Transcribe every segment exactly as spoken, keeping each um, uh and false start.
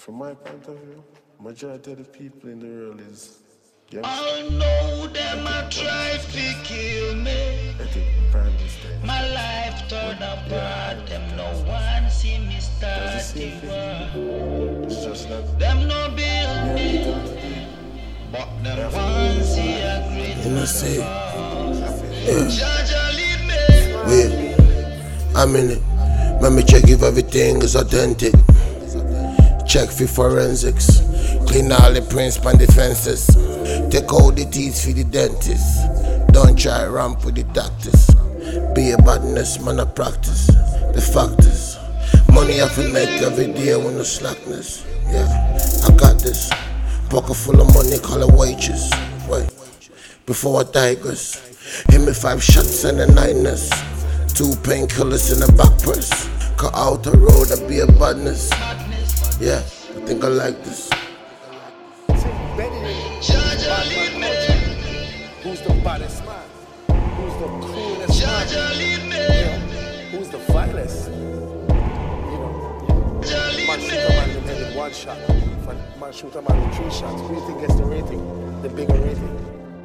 From my point of view, majority of the people in the world is gangsters. I know them a try to kill me. I think the prime minister. My life turned apart. Them no one see me start the war. It's just that them no build me, but them one see a great You know, say, Jaja lead me. wait, I'm in it. Let me check if everything is authentic. Check for forensics. Clean all the prints on the fences. Take all the teeth for the dentist. Don't try ramp with the doctors. Be a badness, man, I practice. The fact is, money I feel make every day with no slackness. Yeah, I got this. Pocket full of money, call it wages. Wait, before I digress, hit me five shots and a nightness. Two painkillers in the back purse. Cut out the road, I be a badness. Yeah, I think I like this. Jaja lead me. Who's the baddest man? Who's the coolest Jaja man? lead me. Yeah. Who's the finest? You know, Jaja man lead shoot a man me. in the head with one shot. Man shoot a man with three shots. Who do you think gets the rating? The bigger rating?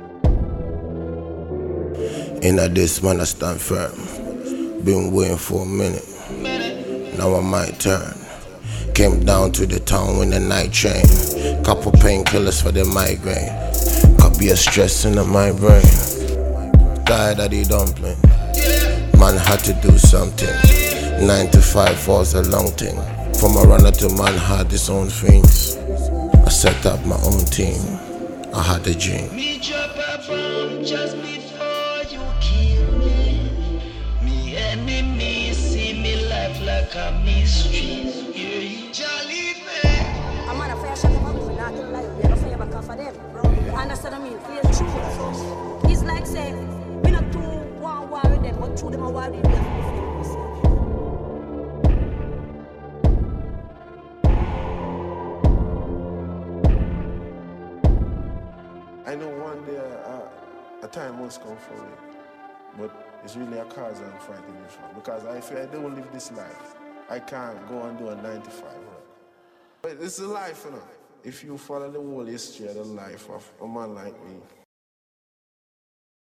In a this man I stand firm. Been waiting for a minute. Now I might turn. Came down to the town with a night train. Couple painkillers for the migraine. Could be a stress in my brain. Tired of the dumpling. Man had to do something. Nine to five was a long thing. From a runner to man had his own things. I set up my own team. I had a dream. Me drop a bomb just before you kill me. Me enemy see me life like a mystery. Jolly man. I'm on a fire shot of a movie, not gonna lie, we have a fire back off of them. You understand what I mean? Feel true. It's like saying, we not two one war with them, but two them are war with them. I know one day uh, a time must come for me, but it's really a cause I'm fighting it for. Because if I don't live this life, I can't go and do a nine to five work. But it's a life, you know. If you follow the whole history of the life of a man like me,